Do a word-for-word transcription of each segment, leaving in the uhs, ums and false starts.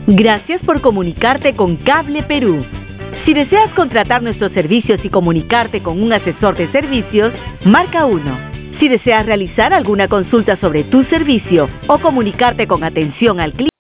Gracias por comunicarte con Cable Perú. Si deseas contratar nuestros servicios y comunicarte con un asesor de servicios, marca uno. Si deseas realizar alguna consulta sobre tu servicio o comunicarte con atención al cliente,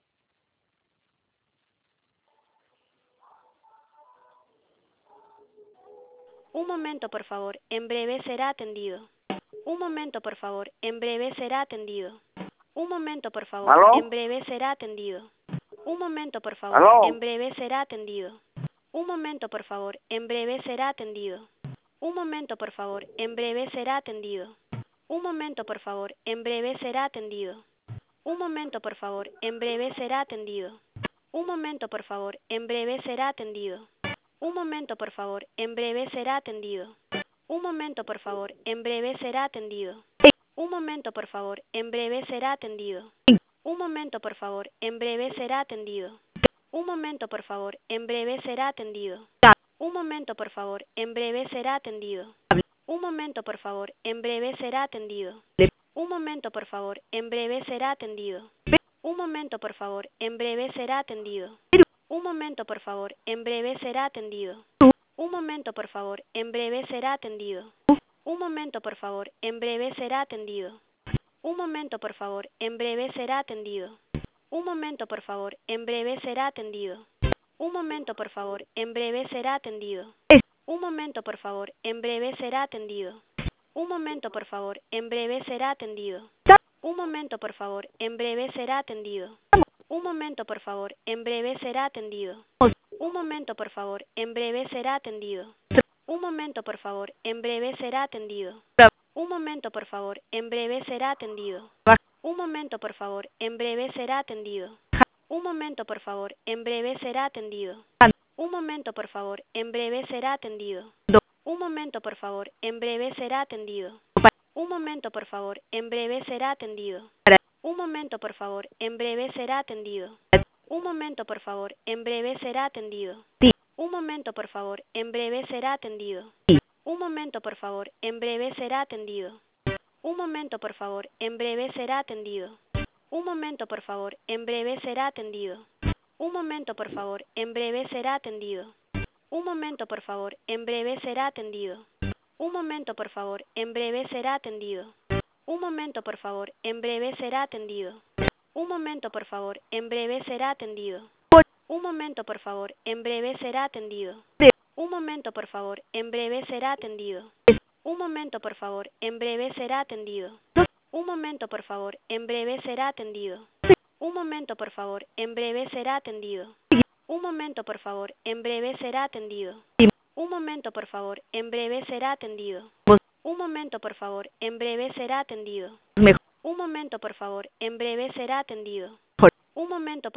Un momento, por favor. En breve será atendido. Un momento, por favor. En breve será atendido. Un momento, por favor. ¿Aló? En breve será atendido. Un momento, por favor. ¿Aló? En breve será atendido. Un momento, por favor. En breve será atendido. Un momento, por favor. En breve será atendido. Un momento, por favor. En breve será atendido. Un momento, por favor. En breve será atendido. Un momento, por favor. En breve será atendido. Un momento, por favor. En breve será atendido. Un momento, por favor. En breve será atendido. Un momento, por favor. En breve será atendido. Un momento, por favor. En breve será atendido. Un momento, por favor. En breve será atendido. Un momento, por favor. En breve será atendido. Un momento, por favor. En breve será atendido. Un momento, por favor. En breve será atendido. Un momento, por favor. En breve será atendido. Un momento, por favor. En breve será atendido. Un momento, por favor. En breve será atendido. Un momento, por favor. En breve será atendido. Un momento, por favor. En breve será atendido. Un momento, por favor. En breve será atendido. Un momento, por favor. En breve será atendido. Un momento, por favor. En breve será atendido. Un momento, por favor. En breve será atendido. Un momento, por favor. En breve será atendido. Un momento, por favor. En breve será atendido. Un momento, por favor. En breve será atendido. Un momento, por favor. En breve será atendido. Un momento, por favor. En breve será atendido. Un momento, por favor. En breve será atendido. Un momento, por favor. En breve será atendido. Un momento, por favor. En breve será atendido. Un momento, por favor. En breve será atendido. Un momento, por favor. En breve será atendido. Un momento, por favor. En breve será atendido. Un momento, por favor. En breve será atendido. Un momento, por favor. En breve será atendido. Un momento, por favor. En breve será atendido. Un momento, por favor. En breve será atendido. Un momento, por favor. En breve será atendido. Un momento, por favor. En breve será atendido. Un momento, por favor. En breve será atendido. Un momento, por favor. En breve será atendido. Un momento, por favor. En breve será atendido. Un momento, por favor. En breve será atendido. Un momento, por favor. En breve será atendido. Un momento, por favor. En breve será atendido. Un momento, por favor. En breve será atendido. Un momento, por favor. En breve será atendido. Un momento, por favor. En breve será atendido. Un momento, por favor. En breve será atendido. Un momento, por favor. En breve será atendido. Un momento, por favor. En breve será atendido. Un momento, por favor. En breve será atendido. Un momento,